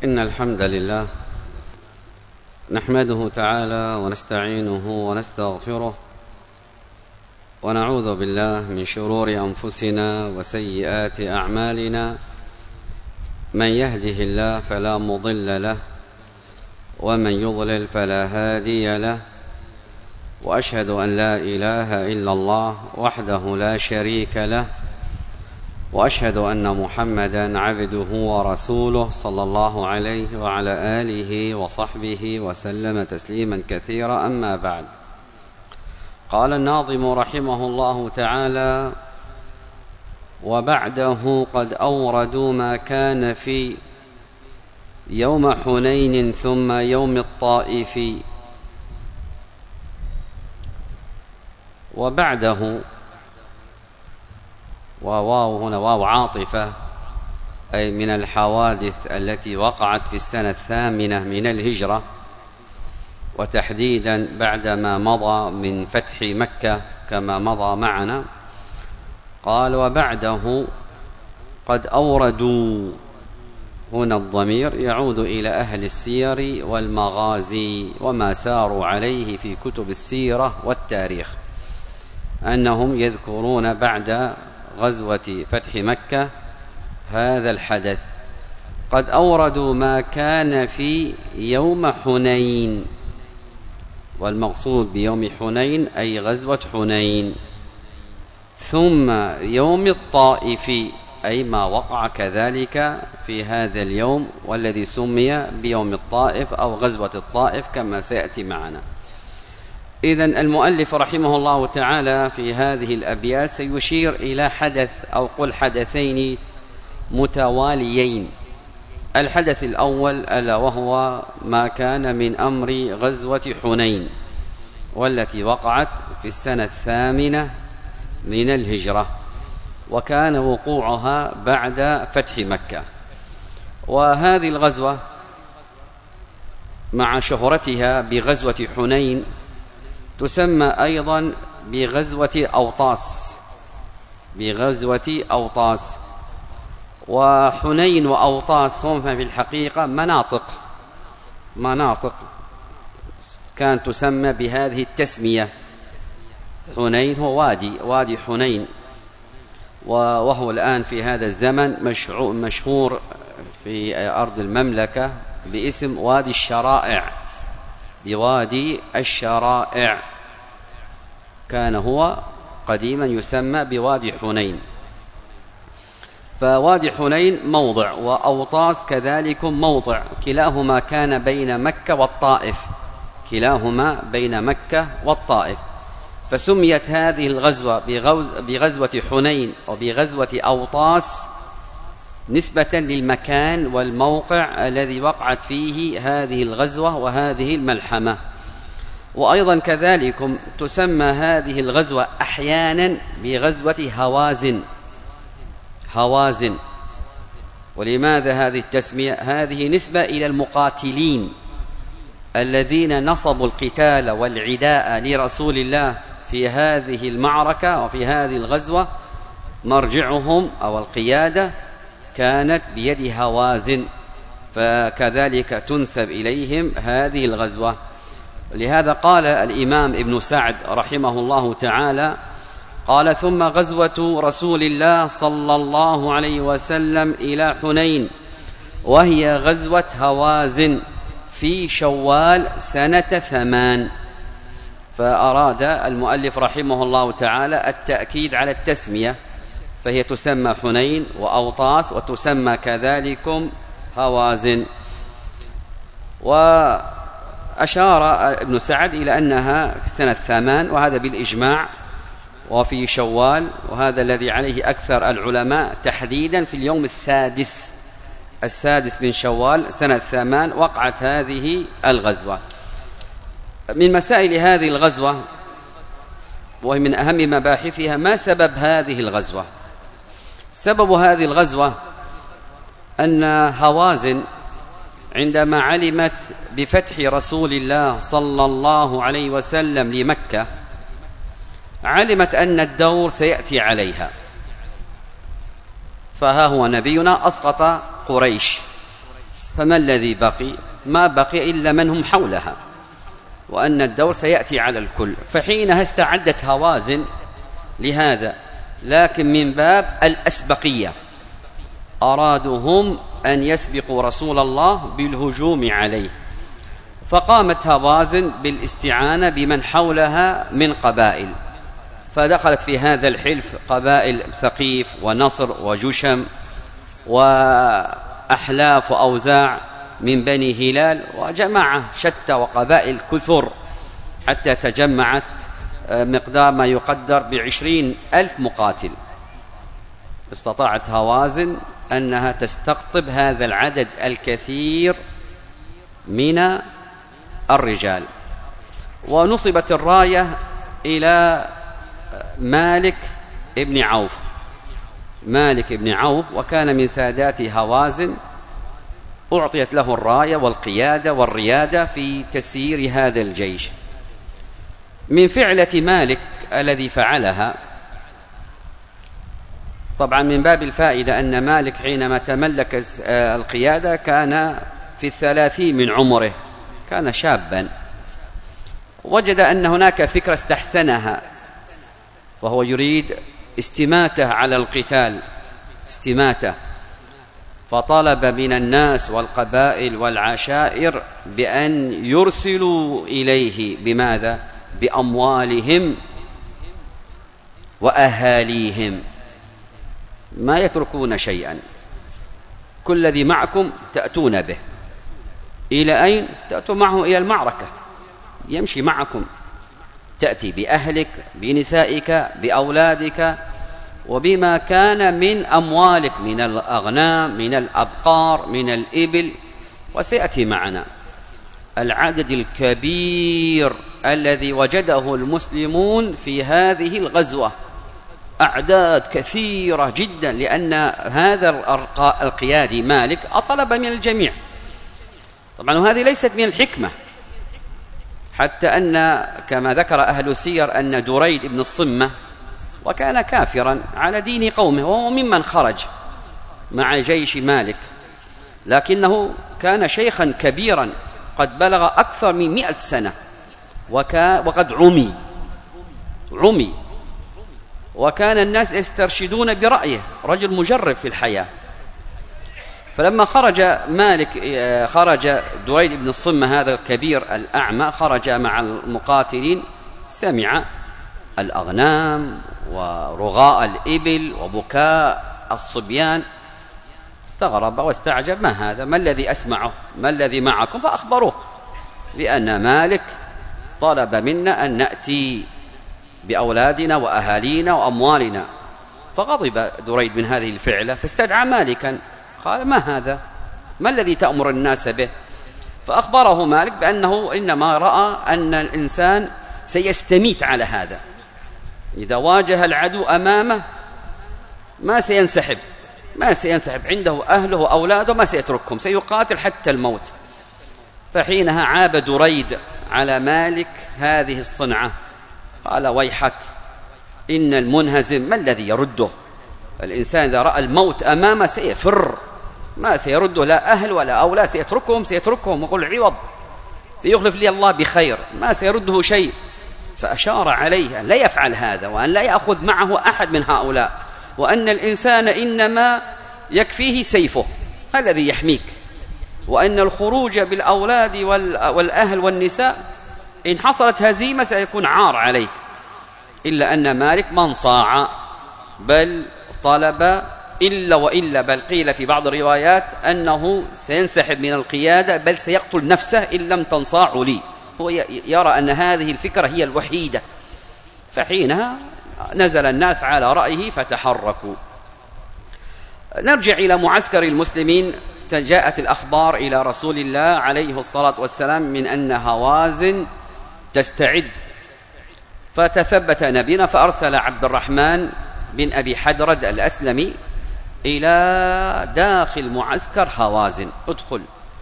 إن الحمد لله نحمده تعالى ونستعينه ونستغفره ونعوذ بالله من شرور أنفسنا وسيئات أعمالنا. من يهده الله فلا مضل له ومن يضلل فلا هادي له، وأشهد أن لا إله إلا الله وحده لا شريك له، وأشهد أن محمدا عبده ورسوله صلى الله عليه وعلى آله وصحبه وسلم تسليما كثيرا. أما بعد، قال الناظم رحمه الله تعالى: وبعده قد أوردوا ما كان في يوم حنين ثم يوم الطائف. وبعده، وواو هنا واو عاطفة، أي من الحوادث التي وقعت في السنة 8 من الهجرة، وتحديدا بعدما مضى من فتح مكة كما مضى معنا. قال: وبعده قد أوردوا، هنا الضمير يعود إلى أهل السير والمغازي وما ساروا عليه في كتب السيرة والتاريخ، أنهم يذكرون بعد غزوة فتح مكة هذا الحدث. قد أوردوا ما كان في يوم حنين، والمقصود بيوم حنين أي غزوة حنين، ثم يوم الطائف أي ما وقع كذلك في هذا اليوم، والذي سمي بيوم الطائف أو غزوة الطائف كما سيأتي معنا. إذن المؤلف رحمه الله تعالى في هذه الأبيات سيشير إلى حدث أو قل حدثين متواليين. الحدث الأول ألا وهو ما كان من أمر غزوة حنين، والتي وقعت في السنة 8 من الهجرة، وكان وقوعها بعد فتح مكة. وهذه الغزوة مع شهرتها بغزوة حنين تسمى أيضا بغزوة أوطاس. وحنين وأوطاس هم في الحقيقة مناطق كانت تسمى بهذه التسمية. حنين هو وادي حنين، وهو الآن في هذا الزمن مشهور في أرض المملكة باسم وادي الشرائع، كان هو قديما يسمى بوادي حنين. فوادي حنين موضع، وأوطاس كذلك موضع، كلاهما كان بين مكة والطائف. فسميت هذه الغزوة بغزوة حنين وبغزوة أوطاس نسبة للمكان والموقع الذي وقعت فيه هذه الغزوة وهذه الملحمة. وأيضا كذلك تسمى هذه الغزوة أحيانا بغزوة هوازن. ولماذا هذه التسمية؟ هذه نسبة إلى المقاتلين الذين نصبوا القتال والعداء لرسول الله في هذه المعركة وفي هذه الغزوة. مرجعهم أو القيادة كانت بيد هوازن، فكذلك تنسب إليهم هذه الغزوة. لهذا قال الإمام ابن سعد رحمه الله تعالى: قال: ثم غزوة رسول الله صلى الله عليه وسلم إلى حنين، وهي غزوة هوازن في شوال سنة 8. فأراد المؤلف رحمه الله تعالى التأكيد على التسمية، فهي تسمى حنين وأوطاس وتسمى كذلك هوازن. وأشار ابن سعد إلى أنها في سنة 8، وهذا بالإجماع، وفي شوال، وهذا الذي عليه أكثر العلماء، تحديدا في اليوم السادس من شوال سنة 8 وقعت هذه الغزوة. من مسائل هذه الغزوة وهي من أهم مباحثها ما سبب هذه الغزوة. سبب هذه الغزوة أن هوازن عندما علمت بفتح رسول الله صلى الله عليه وسلم لمكة، علمت أن الدور سيأتي عليها، فها هو نبينا أسقط قريش فما الذي بقي؟ ما بقي إلا من هم حولها، وأن الدور سيأتي على الكل. فحينها استعدت هوازن لهذا، لكن من باب الأسبقية، أرادوا هم أن يسبقوا رسول الله بالهجوم عليه، فقامت هوازن بالاستعانة بمن حولها من قبائل، فدخلت في هذا الحلف قبائل ثقيف ونصر وجشم وأحلاف وأوزاع من بني هلال، وجماعة شتى وقبائل كثر، حتى تجمعت مقدار ما يقدر ب20,000 مقاتل. استطاعت هوازن أنها تستقطب هذا العدد الكثير من الرجال، ونصبت الراية إلى مالك ابن عوف. مالك ابن عوف وكان من سادات هوازن، أعطيت له الراية والقيادة والريادة في تسيير هذا الجيش. من فعلة مالك الذي فعلها، طبعا من باب الفائدة أن مالك حينما تملك القيادة كان في 30 من عمره، كان شابا، وجد أن هناك فكرة استحسنها، وهو يريد استماتة على القتال، استماتة، فطلب من الناس والقبائل والعشائر بأن يرسلوا إليه بماذا؟ بأموالهم وأهاليهم، ما يتركون شيئا، كل الذي معكم تأتون به. إلى أين؟ تأتوا معه إلى المعركة، يمشي معكم، تأتي بأهلك بنسائك بأولادك وبما كان من أموالك من الأغنام من الأبقار من الإبل، وسيأتي معنا. العدد الكبير الذي وجده المسلمون في هذه الغزوة، أعداد كثيرة جدا، لأن هذا القيادي مالك أطلب من الجميع. طبعا وهذه ليست من الحكمة، حتى أن كما ذكر أهل السير أن دريد بن الصمة، وكان كافرا على دين قومه، وهو ممن خرج مع جيش مالك، لكنه كان شيخا كبيرا قد بلغ أكثر من 100 سنة، وقد عمي، وكان الناس يسترشدون برأيه، رجل مجرب في الحياة. فلما خرج دريد بن الصمة هذا الكبير الأعمى، خرج مع المقاتلين، سمع الأغنام ورغاء الإبل وبكاء الصبيان، استغرب واستعجب، ما هذا؟ ما الذي أسمعه؟ ما الذي معكم؟ فأخبروه لأن مالك طلب منا أن نأتي بأولادنا وأهالينا وأموالنا. فغضب دريد من هذه الفعلة، فاستدعى مالكا، قال: ما هذا؟ ما الذي تأمر الناس به؟ فأخبره مالك بأنه إنما رأى أن الإنسان سيستميت على هذا، إذا واجه العدو أمامه ما سينسحب عنده أهله وأولاده، ما سيتركهم، سيقاتل حتى الموت. فحينها عاب دريد على مالك هذه الصنعة، قال: ويحك، إن المنهزم ما الذي يرده؟ الإنسان إذا رأى الموت أمامه سيفر، ما سيرده لا أهل ولا أولاد، سيتركهم ويقول عوض، سيخلف لي الله بخير، ما سيرده شيء. فأشار عليه أن لا يفعل هذا، وأن لا يأخذ معه أحد من هؤلاء، وأن الإنسان إنما يكفيه سيفه الذي يحميك، وأن الخروج بالأولاد والأهل والنساء إن حصلت هزيمة سيكون عار عليك. إلا أن مالك ما انصاع، بل طلب إلا بل قيل في بعض الروايات أنه سينسحب من القيادة، بل سيقتل نفسه إن لم تنصاعوا لي. هو يرى أن هذه الفكرة هي الوحيدة. فحينها نزل الناس على رأيه فتحركوا. نرجع إلى معسكر المسلمين. جاءت الأخبار إلى رسول الله عليه الصلاة والسلام من أن هوازن تستعد، فتثبت نبينا فأرسل عبد الرحمن بن أبي حدرد الأسلمي إلى داخل معسكر هوازن، ادخل.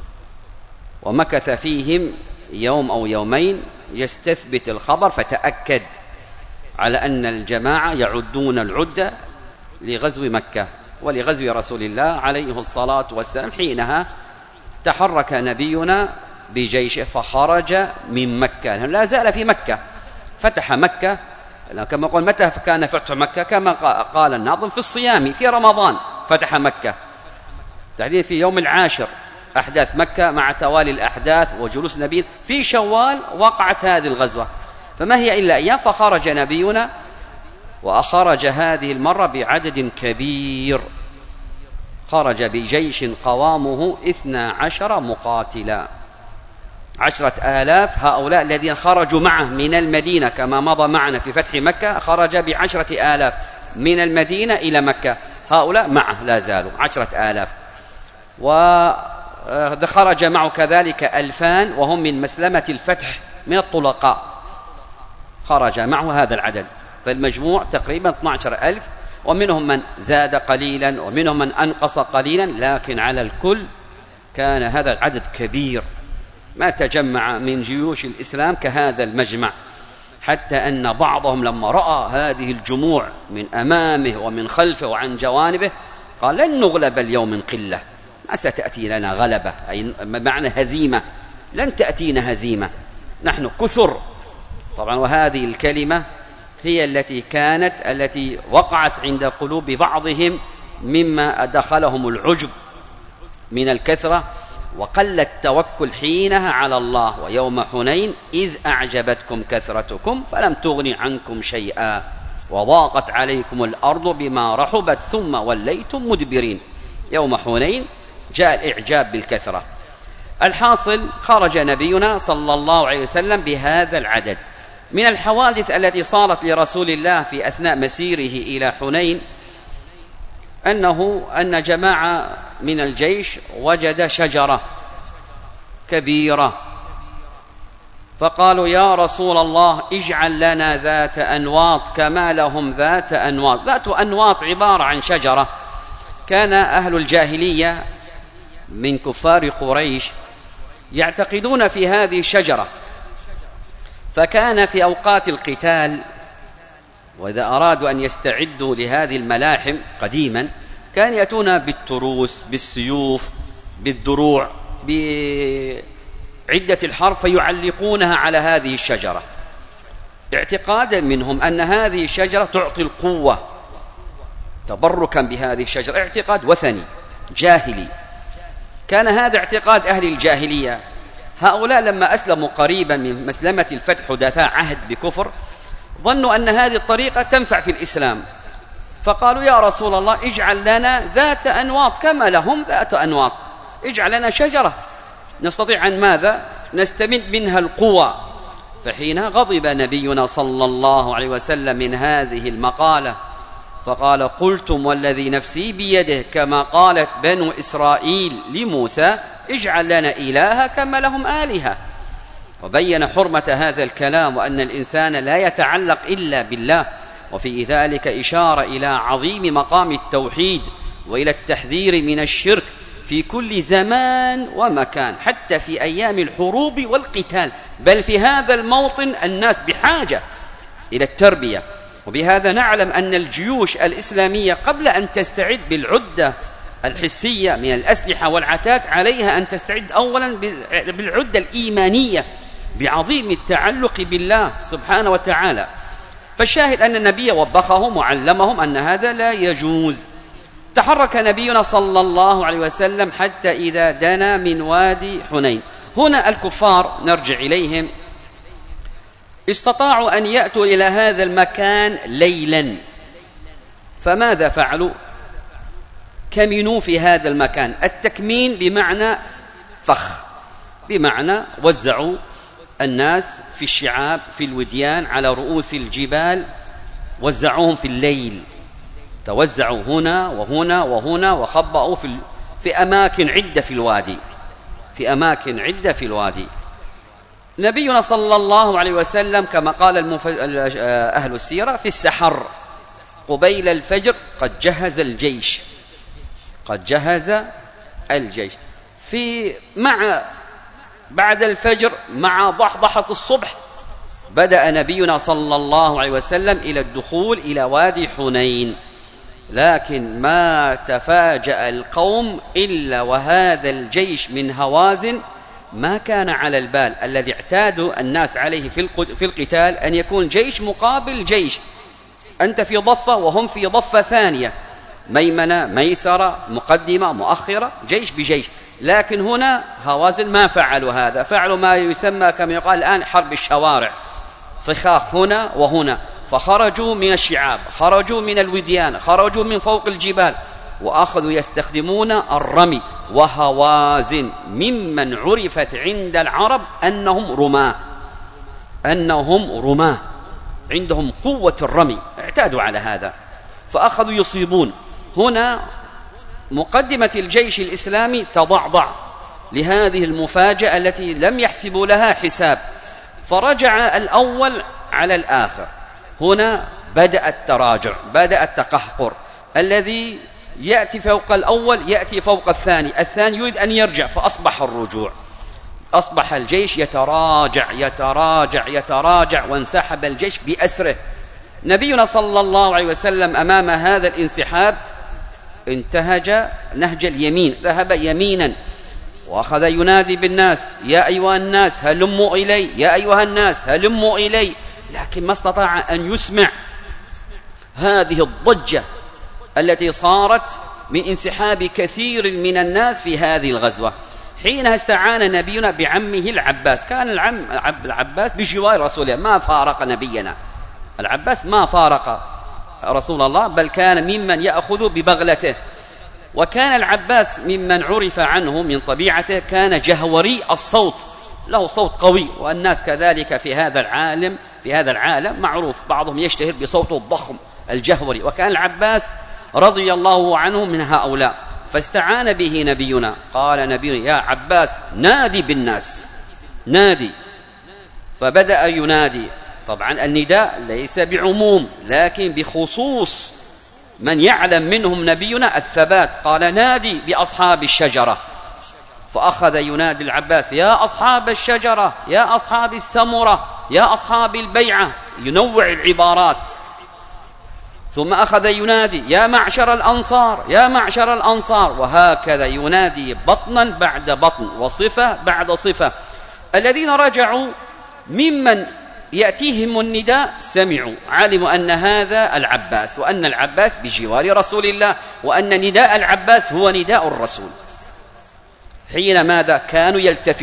ومكث فيهم يوم أو يومين يستثبت الخبر، فتأكد على أن الجماعة يعدون العدة لغزو مكة ولغزو رسول الله عليه الصلاة والسلام. حينها تحرك نبينا بجيشه فخرج من مكة، لا زال في مكة، فتح مكة كما قال. متى كان فتح مكة؟ كما قال الناظم في الصيام في رمضان فتح مكة، تحديدا في يوم العاشر أحداث مكة مع توالي الأحداث وجلوس نبي في شوال وقعت هذه الغزوة، فما هي إلا أيام. فخرج نبينا وأخرج هذه المرة بعدد كبير، خرج بجيش قوامه 12 مقاتلا، 10,000. هؤلاء الذين خرجوا معه من المدينة كما مضى معنا في فتح مكة، خرج ب10,000 من المدينة إلى مكة، هؤلاء معه لا زالوا 10,000. وخرج معه كذلك 2,000 وهم من مسلمة الفتح من الطلقاء، خرج معه هذا العدد، فالمجموع تقريبا 12,000، ومنهم من زاد قليلا ومنهم من أنقص قليلا، لكن على الكل كان هذا العدد كبير، ما تجمع من جيوش الإسلام كهذا المجمع، حتى أن بعضهم لما رأى هذه الجموع من أمامه ومن خلفه وعن جوانبه قال لن نغلب اليوم من قلة، ما ستأتي لنا غلبة، أي معنى هزيمة، لن تأتينا هزيمة، نحن كثر. طبعا وهذه الكلمة هي التي وقعت عند قلوب بعضهم مما أدخلهم العجب من الكثرة، وقل التوكل حينها على الله. ويوم حنين إذ أعجبتكم كثرتكم فلم تغن عنكم شيئا وضاقت عليكم الأرض بما رحبت ثم وليتم مدبرين. يوم حنين جاء الإعجاب بالكثرة. الحاصل خرج نبينا صلى الله عليه وسلم بهذا العدد. من الحوادث التي صارت لرسول الله في أثناء مسيره إلى حنين أن جماعة من الجيش وجد شجرة كبيرة، فقالوا يا رسول الله اجعل لنا ذات أنواط كما لهم ذات أنواط. ذات أنواط عبارة عن شجرة كان أهل الجاهلية من كفار قريش يعتقدون في هذه الشجرة، فكان في أوقات القتال وإذا أرادوا أن يستعدوا لهذه الملاحم قديما كان يأتون بالتروس بالسيوف بالدروع بعدة الحرب فيعلقونها على هذه الشجرة، اعتقادا منهم أن هذه الشجرة تعطي القوة، تبركا بهذه الشجرة، اعتقاد وثني جاهلي. كان هذا اعتقاد أهل الجاهلية. هؤلاء لما أسلموا قريبا من مسلمة الفتح حدثاء عهد بكفر ظنوا أن هذه الطريقة تنفع في الإسلام، فقالوا يا رسول الله اجعل لنا ذات أنواط كما لهم ذات أنواط، اجعل لنا شجرة نستطيع أن ماذا نستمد منها القوة. فحين غضب نبينا صلى الله عليه وسلم من هذه المقالة فقال قلتم والذي نفسي بيده كما قالت بنو إسرائيل لموسى اجعل لنا إلها كما لهم آلهة. وبين حرمة هذا الكلام وأن الإنسان لا يتعلق إلا بالله، وفي ذلك إشارة إلى عظيم مقام التوحيد وإلى التحذير من الشرك في كل زمان ومكان، حتى في أيام الحروب والقتال، بل في هذا الموطن الناس بحاجة إلى التربية. وبهذا نعلم أن الجيوش الإسلامية قبل أن تستعد بالعدة الحسية من الأسلحة والعتاد عليها أن تستعد أولا بالعدة الإيمانية بعظيم التعلق بالله سبحانه وتعالى. فالشاهد أن النبي وبخهم وعلمهم أن هذا لا يجوز. تحرك نبينا صلى الله عليه وسلم حتى إذا دنا من وادي حنين. هنا الكفار نرجع إليهم استطاعوا أن يأتوا إلى هذا المكان ليلا، فماذا فعلوا؟ كمنوا في هذا المكان. التكمين بمعنى فخ، بمعنى وزعوا الناس في الشعاب في الوديان على رؤوس الجبال، وزعوهم في الليل، توزعوا هنا وهنا وهنا وخبأوا في أماكن عدة في الوادي، في أماكن عدة في الوادي. نبينا صلى الله عليه وسلم كما قال أهل السيرة في السحر قبيل الفجر قد جهز الجيش، قد جهز الجيش. بعد الفجر مع ضحضحة الصبح بدأ نبينا صلى الله عليه وسلم إلى الدخول إلى وادي حنين. لكن ما تفاجأ القوم إلا وهذا الجيش من هوازن ما كان على البال. الذي اعتادوا الناس عليه في القتال أن يكون جيش مقابل جيش، أنت في ضفة وهم في ضفة ثانية، ميمنة ميسرة مقدمة مؤخرة، جيش بجيش. لكن هنا هوازن ما فعلوا هذا، فعلوا ما يسمى كما يقال الآن حرب الشوارع، فخاخ هنا وهنا، فخرجوا من الشعاب، خرجوا من الوديان، خرجوا من فوق الجبال، وأخذوا يستخدمون الرمي. وهوازن ممن عرفت عند العرب أنهم رماة عندهم قوة الرمي، اعتادوا على هذا، فأخذوا يصيبون. هنا مقدمة الجيش الإسلامي تضعضع لهذه المفاجأة التي لم يحسبوا لها حساب، فرجع الأول على الآخر. هنا بدأ التراجع، بدأ التقهقر، الذي يأتي فوق الأول يأتي فوق الثاني، الثاني يريد أن يرجع، فأصبح الرجوع، أصبح الجيش يتراجع يتراجع يتراجع، وانسحب الجيش بأسره. نبينا صلى الله عليه وسلم أمام هذا الانسحاب انتهج نهج اليمين، ذهب يمينا وأخذ ينادي بالناس: يا أيها الناس هلموا إلي، يا أيها الناس هلموا إلي، لكن ما استطاع أن يسمع هذه الضجة التي صارت من انسحاب كثير من الناس في هذه الغزوة. حينها استعان نبينا بعمه العباس، كان العباس بجوار رسول الله، ما فارق نبينا العباس، ما فارق رسول الله، بل كان ممن يأخذ ببغلته. وكان العباس ممن عرف عنه من طبيعته كان جهوري الصوت، له صوت قوي، والناس كذلك في هذا العالم معروف، بعضهم يشتهر بصوته الضخم الجهوري، وكان العباس رضي الله عنه من هؤلاء. فاستعان به نبينا، قال نبينا: يا عباس نادي بالناس، نادي. فبدأ ينادي. طبعا النداء ليس بعموم، لكن بخصوص من يعلم منهم نبينا الثبات، قال: نادي بأصحاب الشجرة. فأخذ ينادي العباس: يا أصحاب الشجرة، يا أصحاب السمرة، يا أصحاب البيعة، ينوع العبارات. ثم أخذ ينادي: يا معشر الأنصار، يا معشر الأنصار، وهكذا ينادي بطنا بعد بطن وصفة بعد صفة. الذين رجعوا ممن يأتيهم النداء سمعوا، علموا أن هذا العباس، وأن العباس بجوار رسول الله، وأن نداء العباس هو نداء الرسول. حين ماذا؟ كانوا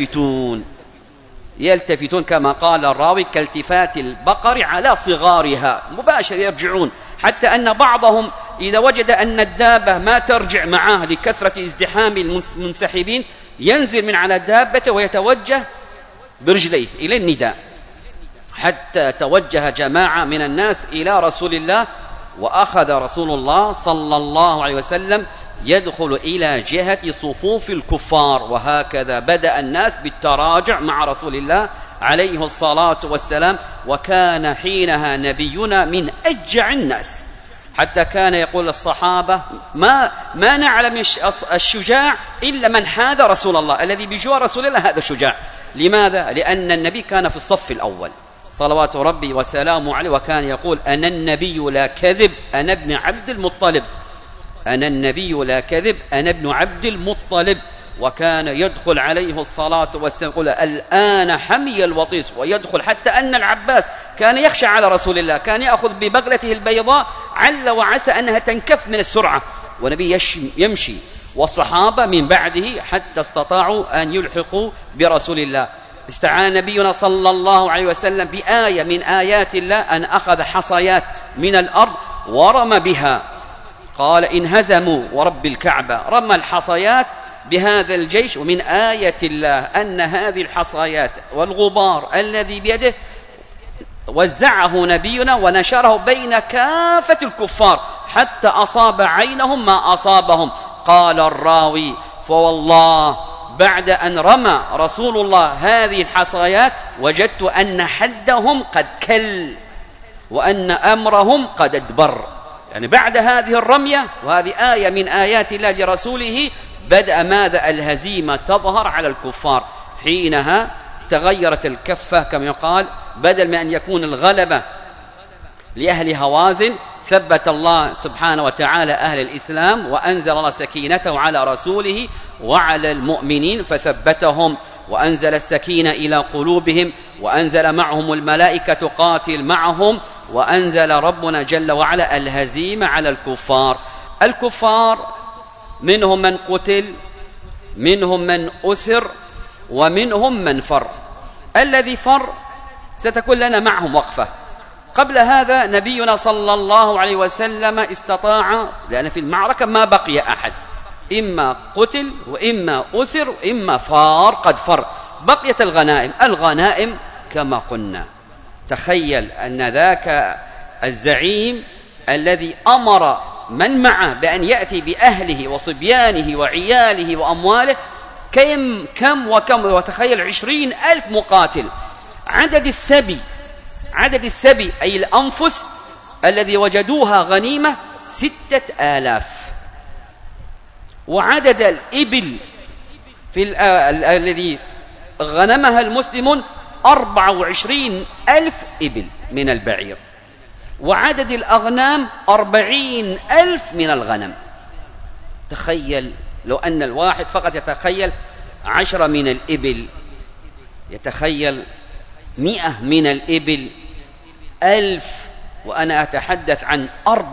يلتفتون كما قال الراوي: كالتفات البقر على صغارها، مباشر يرجعون، حتى أن بعضهم إذا وجد أن الدابة ما ترجع معه لكثرة ازدحام المنسحبين ينزل من على دابته ويتوجه برجليه إلى النداء، حتى توجه جماعة من الناس إلى رسول الله، وأخذ رسول الله صلى الله عليه وسلم يدخل إلى جهة صفوف الكفار. وهكذا بدأ الناس بالتراجع مع رسول الله عليه الصلاة والسلام. وكان حينها نبينا من أجع الناس، حتى كان يقول الصحابة: ما نعلم الشجاع إلا من حاذ رسول الله، الذي بجوار رسول الله هذا شجاع. لماذا؟ لأن النبي كان في الصف الأول صلوات ربي وسلامه عليه، وكان يقول: أنا النبي لا كذب، أنا ابن عبد المطلب، أنا النبي لا كذب، أنا ابن عبد المطلب. وكان يدخل عليه الصلاة والسلام يقول: الآن حمي الوطيس، ويدخل، حتى أن العباس كان يخشى على رسول الله، كان يأخذ ببغلته البيضاء عل وعسى أنها تنكف من السرعة، ونبي يمشي، والصحابة من بعده حتى استطاعوا أن يلحقوا برسول الله. استعان نبينا صلى الله عليه وسلم بآية من آيات الله، أن أخذ حصيات من الأرض ورمى بها، قال: إن هزموا ورب الكعبة، رمى الحصيات بهذا الجيش. ومن آية الله أن هذه الحصيات والغبار الذي بيده وزعه نبينا ونشره بين كافة الكفار حتى أصاب عينهم ما أصابهم. قال الراوي: فوالله بعد أن رمى رسول الله هذه الحصيات وجدت أن حدهم قد كل، وأن أمرهم قد ادبر. يعني بعد هذه الرمية، وهذه آية من آيات الله لرسوله، بدأ ماذا؟ الهزيمة تظهر على الكفار. حينها تغيرت الكفة كما يقال، بدل ما أن يكون الغلبة لأهل هوازن ثبت الله سبحانه وتعالى أهل الإسلام، وأنزل الله سكينته على رسوله وعلى المؤمنين فثبتهم، وأنزل السكينة إلى قلوبهم، وأنزل معهم الملائكة تقاتل معهم، وأنزل ربنا جل وعلا الهزيمة على الكفار. الكفار منهم من قتل، منهم من أسر، ومنهم من فر. الذي فر ستكون لنا معهم وقفة. قبل هذا نبينا صلى الله عليه وسلم استطاع، لأن في المعركة ما بقي أحد، إما قتل وإما أسر وإما فار قد فر، بقيت الغنائم. الغنائم كما قلنا، تخيل أن ذاك الزعيم الذي أمر من معه بأن يأتي بأهله وصبيانه وعياله وأمواله كم وكم، وتخيل 20,000 مقاتل. عدد السبي أي الأنفس الذي وجدوها غنيمة 6,000، وعدد الإبل الذي غنمها المسلمون 24,000 إبل من البعير، وعدد الأغنام 40,000 من الغنم. تخيل لو أن الواحد فقط يتخيل 10 من الإبل، يتخيل 100 من الإبل، 1000، وأنا أتحدث عن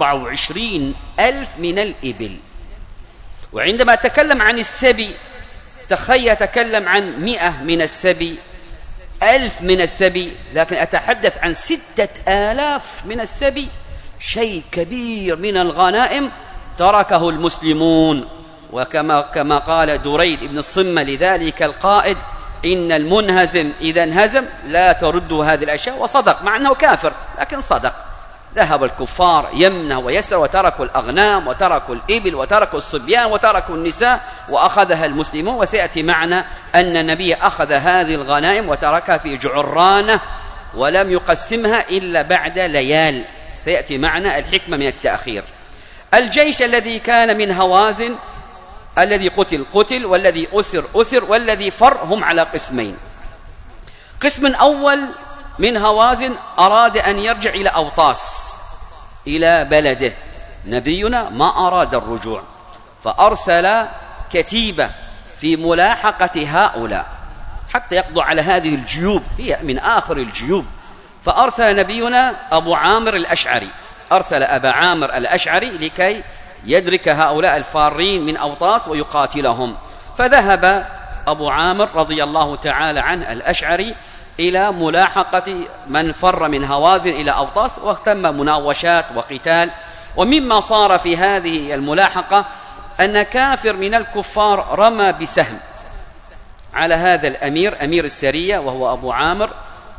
24,000 من الإبل. وعندما أتكلم عن السبي تخيل أتكلم عن 100 من السبي، 1000 من السبي، لكن أتحدث عن 6,000 من السبي، شيء كبير من الغنائم تركه المسلمون. وكما قال دريد بن الصمة لذلك القائد: إن المنهزم إذا انهزم لا ترد هذه الأشياء. وصدق، مع أنه كافر لكن صدق. ذهب الكفار يمنه ويسر، وتركوا الأغنام وتركوا الإبل وتركوا الصبيان وتركوا النساء، وأخذها المسلمون. وسيأتي معنا أن النبي أخذ هذه الغنائم وتركها في جعرانه ولم يقسمها إلا بعد ليال. سيأتي معنا الحكمة من التأخير. الجيش الذي كان من هوازن، الذي قتل، والذي أسر، والذي فر، هم على قسمين. قسم أول من هوازن أراد أن يرجع إلى أوطاس، إلى بلده. نبينا ما أراد الرجوع، فأرسل كتيبة في ملاحقة هؤلاء حتى يقضوا على هذه الجيوب، هي من آخر الجيوب. فأرسل نبينا أبو عامر الأشعري، أرسل أبا عامر الأشعري لكي يدرك هؤلاء الفارين من أوطاس ويقاتلهم. فذهب أبو عامر رضي الله تعالى عنه الأشعري إلى ملاحقة من فر من هوازن إلى أوطاس، وتم مناوشات وقتال. ومما صار في هذه الملاحقة أن كافر من الكفار رمى بسهم على هذا الأمير، أمير السرية وهو أبو عامر،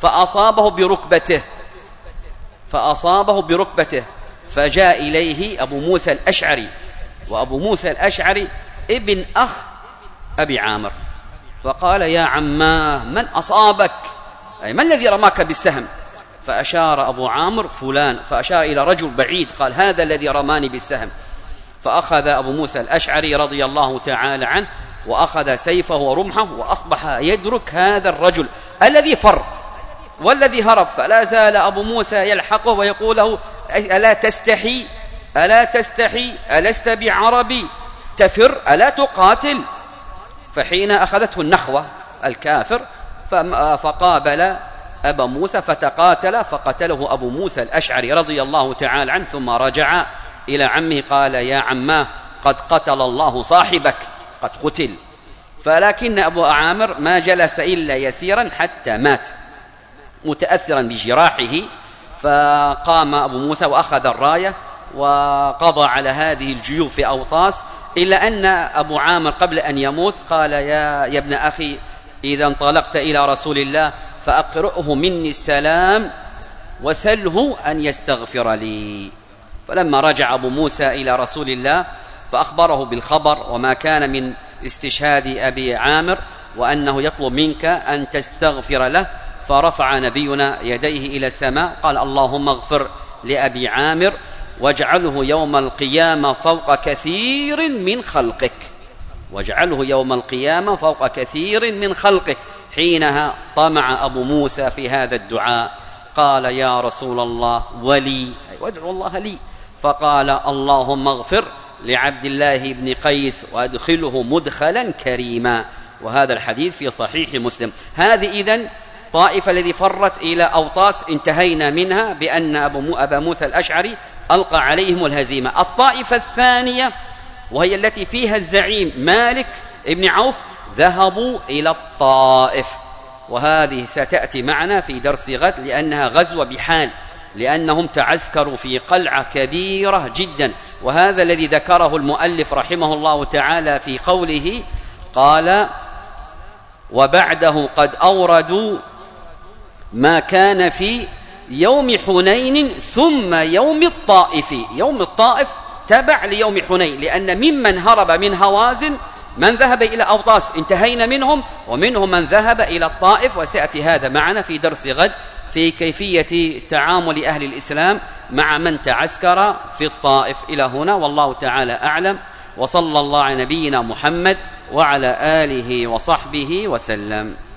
فأصابه بركبته، فجاء إليه أبو موسى الأشعري، وأبو موسى الأشعري ابن أخ أبي عامر، فقال: يا عماه، من أصابك؟ أي من الذي رماك بالسهم؟ فأشار أبو عامر: فلان، فأشار إلى رجل بعيد، قال: هذا الذي رماني بالسهم. فأخذ أبو موسى الأشعري رضي الله تعالى عنه وأخذ سيفه ورمحه، وأصبح يدرك هذا الرجل الذي فر والذي هرب. فلا زال أبو موسى يلحقه ويقول له: ألا تستحي؟ ألست بعربي تفر؟ ألا تقاتل؟ فحين أخذته النخوة الكافر فقابل أبا موسى فتقاتل، فقتله أبو موسى الأشعري رضي الله تعالى عنه، ثم رجع إلى عمه قال: يا عماه، قد قتل الله صاحبك، قد قتل. فلكن أبو عامر ما جلس إلا يسيرا حتى مات متأثرا بجراحه. فقام أبو موسى وأخذ الراية وقضى على هذه الجيوب في أوطاس، إلا أن أبو عامر قبل أن يموت قال: يا ابن أخي، إذا انطلقت إلى رسول الله فأقرئه مني السلام وسله أن يستغفر لي. فلما رجع أبو موسى إلى رسول الله فأخبره بالخبر وما كان من استشهاد أبي عامر، وأنه يطلب منك أن تستغفر له. فرفع نبينا يديه إلى السماء قال: اللهم اغفر لأبي عامر واجعله يوم القيامة فوق كثير من خلقك، واجعله يوم القيامة فوق كثير من خلقك. حينها طمع أبو موسى في هذا الدعاء، قال: يا رسول الله، ولي، وادعو الله لي. فقال اللهم اغفر لعبد الله بن قيس وأدخله مدخلا كريما. وهذا الحديث في صحيح مسلم. هذه إذن طائفة الذي فرت إلى أوطاس انتهينا منها بأن أبا موسى الأشعري ألقى عليهم الهزيمة. الطائفة الثانية وهي التي فيها الزعيم مالك بن عوف ذهبوا إلى الطائف، وهذه ستأتي معنا في درس غد لأنها غزوة بحال، لأنهم تعسكروا في قلعة كبيرة جدا. وهذا الذي ذكره المؤلف رحمه الله تعالى في قوله قال وبعده قد أوردوا ما كان في يوم حنين ثم يوم الطائف. يوم الطائف تبع ليوم حنين، لأن ممن هرب من هوازن من ذهب إلى أوطاس انتهينا منهم، ومنهم من ذهب إلى الطائف، وسيأتي هذا معنا في درس غد في كيفية تعامل أهل الإسلام مع من تعسكر في الطائف. إلى هنا والله تعالى أعلم، وصلى الله على نبينا محمد وعلى آله وصحبه وسلم.